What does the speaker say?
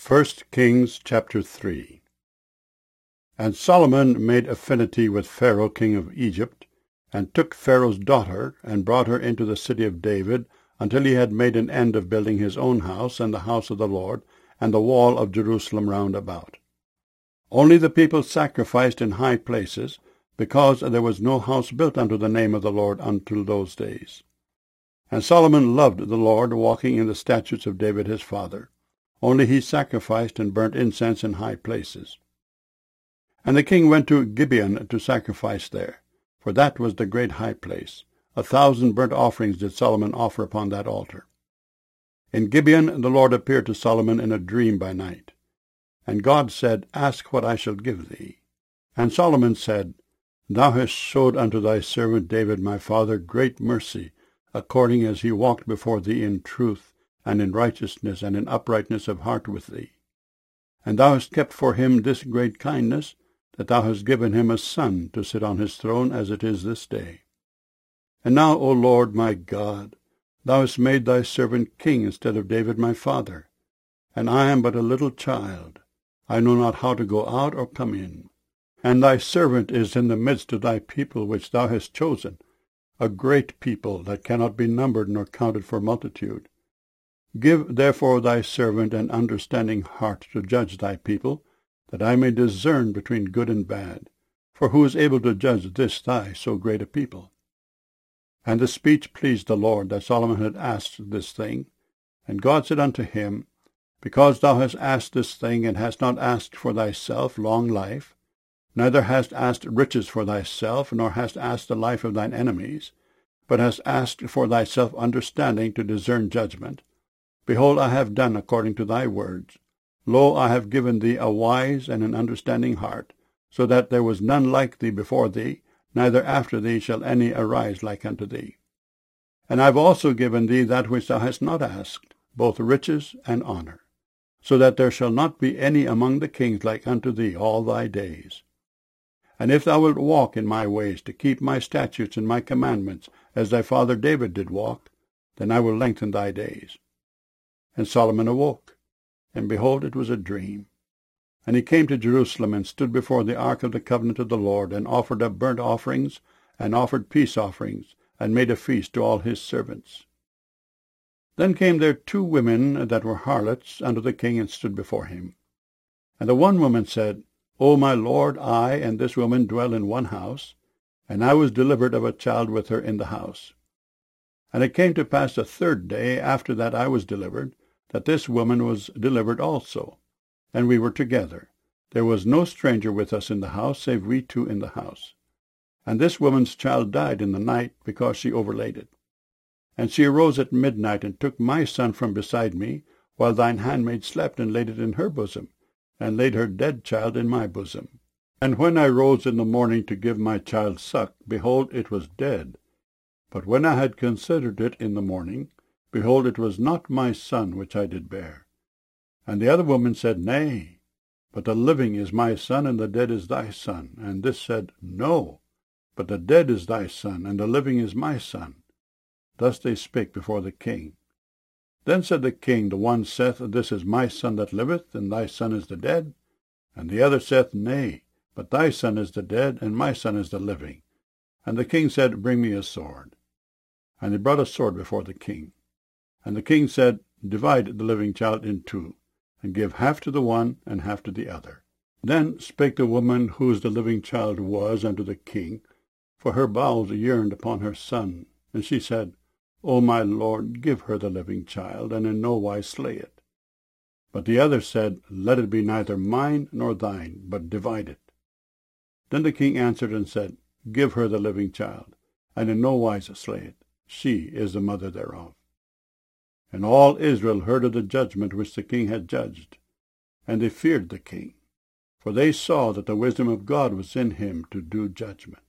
1 Kings chapter 3. And Solomon made affinity with Pharaoh king of Egypt, and took Pharaoh's daughter, and brought her into the city of David, until he had made an end of building his own house, and the house of the Lord, and the wall of Jerusalem round about. Only the people sacrificed in high places, because there was no house built unto the name of the Lord until those days. And Solomon loved the Lord, walking in the statutes of David his father. Only he sacrificed and burnt incense in high places. And the king went to Gibeon to sacrifice there, for that was the great high place. 1,000 burnt offerings did Solomon offer upon that altar. In Gibeon the Lord appeared to Solomon in a dream by night. And God said, Ask what I shall give thee. And Solomon said, Thou hast showed unto thy servant David my father great mercy, according as he walked before thee in truth, and in righteousness, and in uprightness of heart with thee. And thou hast kept for him this great kindness, that thou hast given him a son to sit on his throne, as it is this day. And now, O Lord my God, thou hast made thy servant king instead of David my father. And I am but a little child. I know not how to go out or come in. And thy servant is in the midst of thy people which thou hast chosen, a great people that cannot be numbered nor counted for multitude. Give therefore thy servant an understanding heart to judge thy people, that I may discern between good and bad. For who is able to judge this thy so great a people? And the speech pleased the Lord, that Solomon had asked this thing. And God said unto him, Because thou hast asked this thing, and hast not asked for thyself long life, neither hast asked riches for thyself, nor hast asked the life of thine enemies, but hast asked for thyself understanding to discern judgment, behold, I have done according to thy words. Lo, I have given thee a wise and an understanding heart, so that there was none like thee before thee, neither after thee shall any arise like unto thee. And I have also given thee that which thou hast not asked, both riches and honour, so that there shall not be any among the kings like unto thee all thy days. And if thou wilt walk in my ways, to keep my statutes and my commandments, as thy father David did walk, then I will lengthen thy days. And Solomon awoke, and behold, it was a dream. And he came to Jerusalem, and stood before the ark of the covenant of the Lord, and offered up burnt offerings, and offered peace offerings, and made a feast to all his servants. Then came there 2 women that were harlots unto the king, and stood before him. And the one woman said, O my lord, I and this woman dwell in one house, and I was delivered of a child with her in the house. And it came to pass the 3rd day after that I was delivered, that this woman was delivered also, and we were together. There was no stranger with us in the house, save we 2 in the house. And this woman's child died in the night, because she overlaid it. And she arose at midnight, and took my son from beside me, while thine handmaid slept, and laid it in her bosom, and laid her dead child in my bosom. And when I rose in the morning to give my child suck, behold, it was dead. But when I had considered it in the morning, behold, it was not my son which I did bear. And the other woman said, Nay, but the living is my son, and the dead is thy son. And this said, No, but the dead is thy son, and the living is my son. Thus they spake before the king. Then said the king, The one saith, This is my son that liveth, and thy son is the dead. And the other saith, Nay, but thy son is the dead, and my son is the living. And the king said, Bring me a sword. And they brought a sword before the king. And the king said, Divide the living child in 2, and give half to the one, and half to the other. Then spake the woman whose the living child was unto the king, for her bowels yearned upon her son. And she said, O my lord, give her the living child, and in no wise slay it. But the other said, Let it be neither mine nor thine, but divide it. Then the king answered and said, Give her the living child, and in no wise slay it. She is the mother thereof. And all Israel heard of the judgment which the king had judged, and they feared the king, for they saw that the wisdom of God was in him to do judgment.